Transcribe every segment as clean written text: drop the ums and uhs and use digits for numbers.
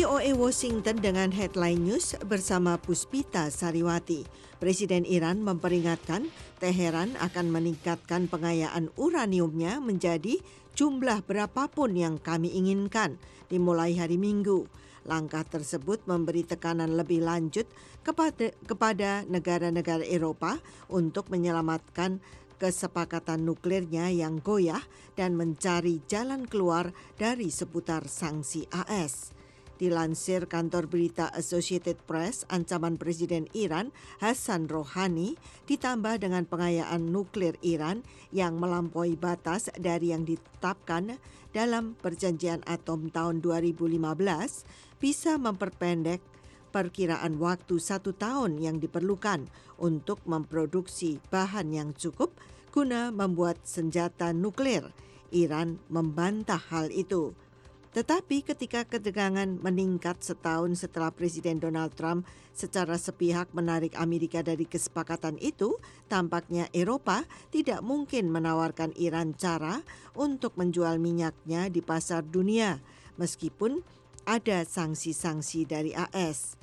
VOA Washington dengan headline news bersama Puspita Sariwati. Presiden Iran memperingatkan Teheran akan meningkatkan pengayaan uraniumnya menjadi jumlah berapapun yang kami inginkan dimulai hari Minggu. Langkah tersebut memberi tekanan lebih lanjut kepada negara-negara Eropa untuk menyelamatkan kesepakatan nuklirnya yang goyah dan mencari jalan keluar dari seputar sanksi AS. Dilansir kantor berita Associated Press, ancaman Presiden Iran Hassan Rouhani ditambah dengan pengayaan nuklir Iran yang melampaui batas dari yang ditetapkan dalam perjanjian atom tahun 2015 bisa memperpendek perkiraan waktu 1 tahun yang diperlukan untuk memproduksi bahan yang cukup guna membuat senjata nuklir. Iran membantah hal itu. Tetapi ketika ketegangan meningkat setahun setelah Presiden Donald Trump secara sepihak menarik Amerika dari kesepakatan itu, tampaknya Eropa tidak mungkin menawarkan Iran cara untuk menjual minyaknya di pasar dunia, meskipun ada sanksi-sanksi dari AS.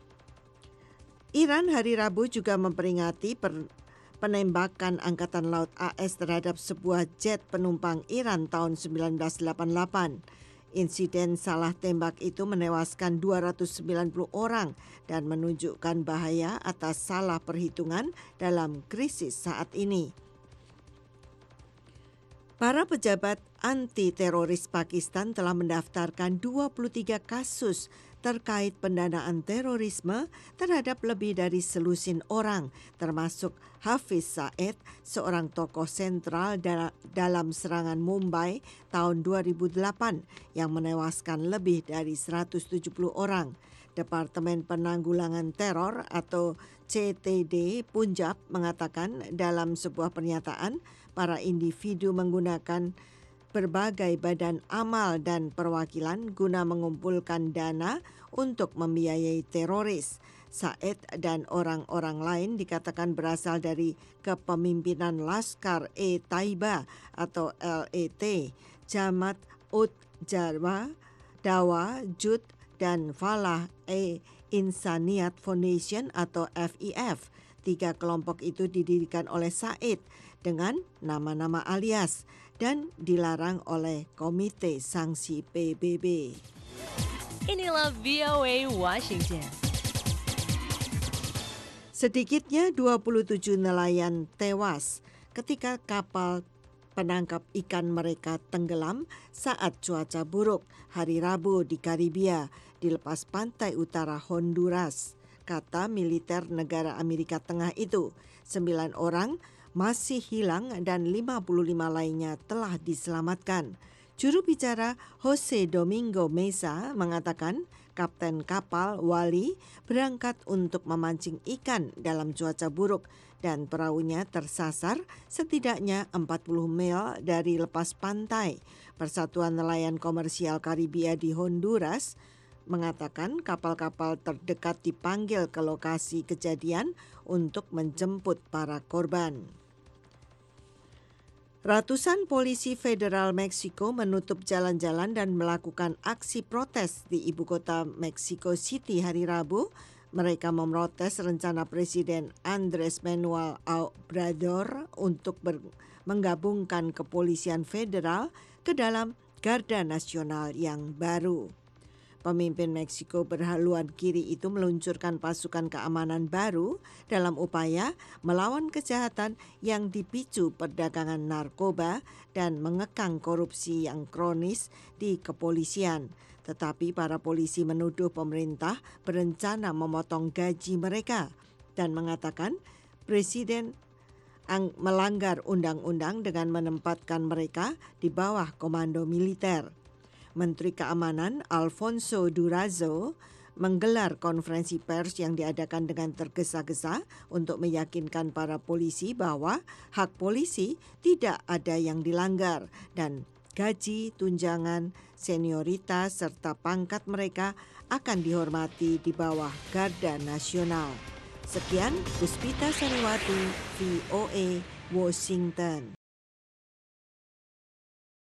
Iran hari Rabu juga memperingati penembakan Angkatan Laut AS terhadap sebuah jet penumpang Iran tahun 1988. Insiden salah tembak itu menewaskan 290 orang dan menunjukkan bahaya atas salah perhitungan dalam krisis saat ini. Para pejabat anti-teroris Pakistan telah mendaftarkan 23 kasus terkait pendanaan terorisme terhadap lebih dari selusin orang, termasuk Hafiz Saeed, seorang tokoh sentral dalam serangan Mumbai tahun 2008 yang menewaskan lebih dari 170 orang. Departemen Penanggulangan Teror atau CTD Punjab mengatakan dalam sebuah pernyataan, para individu menggunakan berbagai badan amal dan perwakilan guna mengumpulkan dana untuk membiayai teroris. Said dan orang-orang lain dikatakan berasal dari kepemimpinan Laskar-e-Taiba atau LET, Jamaat Ud Jarwa, Dawa, Jud, dan Falah-e-Insaniyat Foundation atau FIF. 3 kelompok itu didirikan oleh Said dengan nama-nama alias dan dilarang oleh Komite Sanksi PBB. Inilah VOA Washington. Sedikitnya 27 nelayan tewas ketika kapal penangkap ikan mereka tenggelam saat cuaca buruk hari Rabu di Karibia di lepas pantai utara Honduras, kata militer negara Amerika Tengah itu. 9 orang masih hilang dan 55 lainnya telah diselamatkan. Juru bicara Jose Domingo Mesa mengatakan kapten kapal Wali berangkat untuk memancing ikan dalam cuaca buruk dan perahunya tersasar setidaknya 40 mil dari lepas pantai. Persatuan Nelayan Komersial Karibia di Honduras mengatakan kapal-kapal terdekat dipanggil ke lokasi kejadian untuk menjemput para korban. Ratusan polisi federal Meksiko menutup jalan-jalan dan melakukan aksi protes di ibu kota Mexico City hari Rabu. Mereka memprotes rencana Presiden Andrés Manuel Obrador untuk menggabungkan kepolisian federal ke dalam Garda Nasional yang baru. Pemimpin Meksiko berhaluan kiri itu meluncurkan pasukan keamanan baru dalam upaya melawan kejahatan yang dipicu perdagangan narkoba dan mengekang korupsi yang kronis di kepolisian. Tetapi para polisi menuduh pemerintah berencana memotong gaji mereka dan mengatakan Presiden melanggar undang-undang dengan menempatkan mereka di bawah komando militer. Menteri Keamanan Alfonso Durazo menggelar konferensi pers yang diadakan dengan tergesa-gesa untuk meyakinkan para polisi bahwa hak polisi tidak ada yang dilanggar dan gaji, tunjangan, senioritas serta pangkat mereka akan dihormati di bawah Garda Nasional. Sekian, Puspita Sariwati, VOA, Washington.